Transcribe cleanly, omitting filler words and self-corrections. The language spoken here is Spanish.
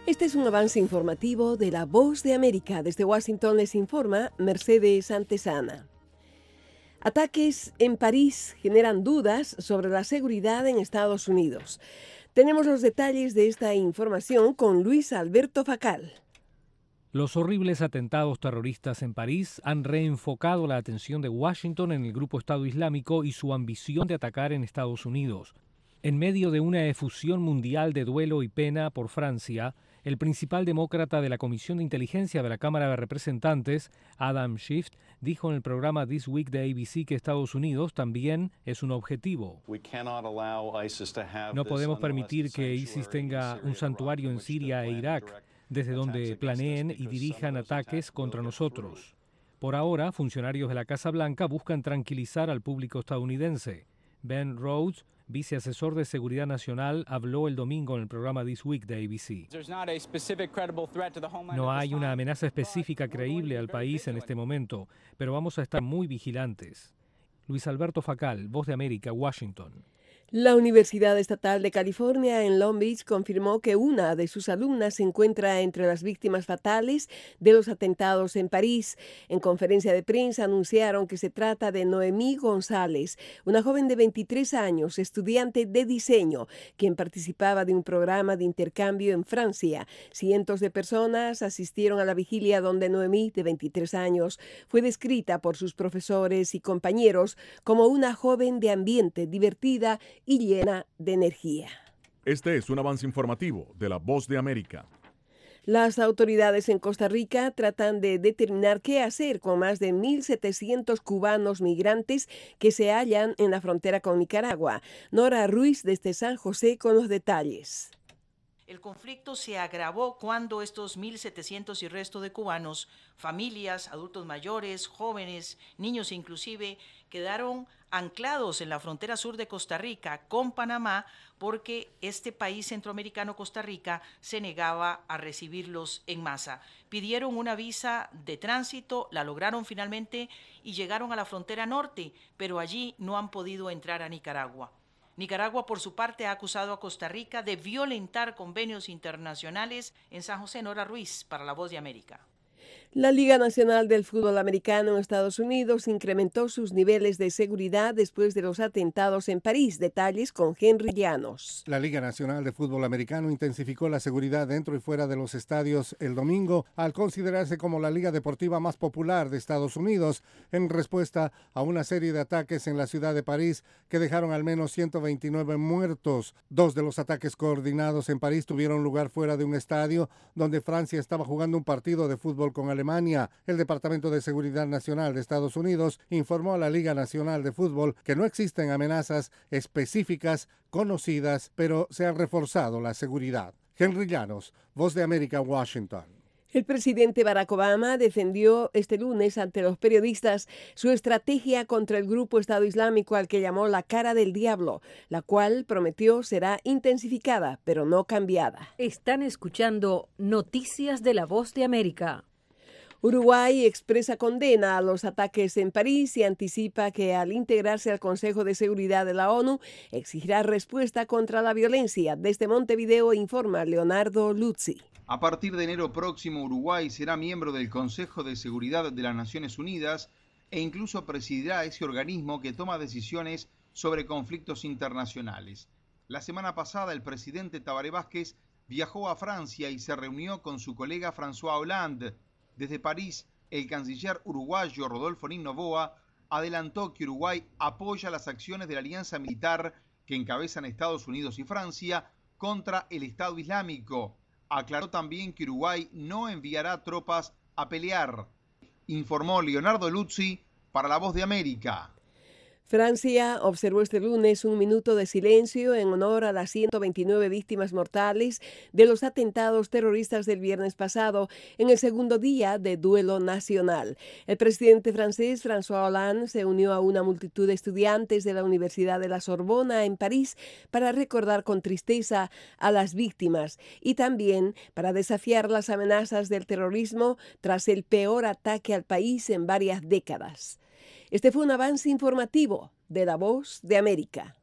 Este es un avance informativo de La Voz de América. Desde Washington les informa Mercedes Antesana. Ataques en París generan dudas sobre la seguridad en Estados Unidos. Tenemos los detalles de esta información con Luis Alberto Facal. Los horribles atentados terroristas en París han reenfocado la atención de Washington en el grupo Estado Islámico y su ambición de atacar en Estados Unidos. En medio de una efusión mundial de duelo y pena por Francia, el principal demócrata de la Comisión de Inteligencia de la Cámara de Representantes, Adam Schiff, dijo en el programa This Week de ABC que Estados Unidos también es un objetivo. No podemos permitir que ISIS tenga un santuario en Siria e Irak, desde donde planeen y dirijan ataques contra nosotros. Por ahora, funcionarios de la Casa Blanca buscan tranquilizar al público estadounidense. Ben Rhodes, viceasesor de Seguridad Nacional, habló el domingo en el programa This Week de ABC. No hay una amenaza específica creíble al país en este momento, pero vamos a estar muy vigilantes. Luis Alberto Facal, Voz de América, Washington. La Universidad Estatal de California en Long Beach confirmó que una de sus alumnas se encuentra entre las víctimas fatales de los atentados en París. En conferencia de prensa anunciaron que se trata de Noemí González, una joven de 23 años, estudiante de diseño, quien participaba de un programa de intercambio en Francia. Cientos de personas asistieron a la vigilia donde Noemí, de 23 años, fue descrita por sus profesores y compañeros como una joven de ambiente, divertida y llena de energía. Este es un avance informativo de La Voz de América. Las autoridades en Costa Rica tratan de determinar qué hacer con más de 1.700 cubanos migrantes que se hallan en la frontera con Nicaragua. Nora Ruiz desde San José con los detalles. El conflicto se agravó cuando estos 1.700 y resto de cubanos, familias, adultos mayores, jóvenes, niños inclusive, quedaron anclados en la frontera sur de Costa Rica con Panamá porque este país centroamericano, Costa Rica, se negaba a recibirlos en masa. Pidieron una visa de tránsito, la lograron finalmente y llegaron a la frontera norte, pero allí no han podido entrar a Nicaragua. Nicaragua, por su parte, ha acusado a Costa Rica de violentar convenios internacionales. En San José, Nora Ruiz, para La Voz de América. La Liga Nacional del Fútbol Americano en Estados Unidos incrementó sus niveles de seguridad después de los atentados en París. Detalles con Henry Llanos. La Liga Nacional de Fútbol Americano intensificó la seguridad dentro y fuera de los estadios el domingo al considerarse como la liga deportiva más popular de Estados Unidos en respuesta a una serie de ataques en la ciudad de París que dejaron al menos 129 muertos. 2 de los ataques coordinados en París tuvieron lugar fuera de un estadio donde Francia estaba jugando un partido de fútbol con Alemania. El Departamento de Seguridad Nacional de Estados Unidos informó a la Liga Nacional de Fútbol que no existen amenazas específicas conocidas, pero se ha reforzado la seguridad. Henry Llanos, Voz de América, Washington. El presidente Barack Obama defendió este lunes ante los periodistas su estrategia contra el grupo Estado Islámico al que llamó la cara del diablo, la cual prometió será intensificada, pero no cambiada. Están escuchando Noticias de La Voz de América. Uruguay expresa condena a los ataques en París y anticipa que al integrarse al Consejo de Seguridad de la ONU exigirá respuesta contra la violencia. Desde Montevideo informa Leonardo Luzzi. A partir de enero próximo, Uruguay será miembro del Consejo de Seguridad de las Naciones Unidas e incluso presidirá ese organismo que toma decisiones sobre conflictos internacionales. La semana pasada, el presidente Tabaré Vázquez viajó a Francia y se reunió con su colega François Hollande. Desde París, el canciller uruguayo Rodolfo Noboa adelantó que Uruguay apoya las acciones de la alianza militar que encabezan Estados Unidos y Francia contra el Estado Islámico. Aclaró también que Uruguay no enviará tropas a pelear. Informó Leonardo Luzzi para La Voz de América. Francia observó este lunes un minuto de silencio en honor a las 129 víctimas mortales de los atentados terroristas del viernes pasado, en el segundo día de duelo nacional. El presidente francés François Hollande se unió a una multitud de estudiantes de la Universidad de la Sorbona en París para recordar con tristeza a las víctimas y también para desafiar las amenazas del terrorismo tras el peor ataque al país en varias décadas. Este fue un avance informativo de La Voz de América.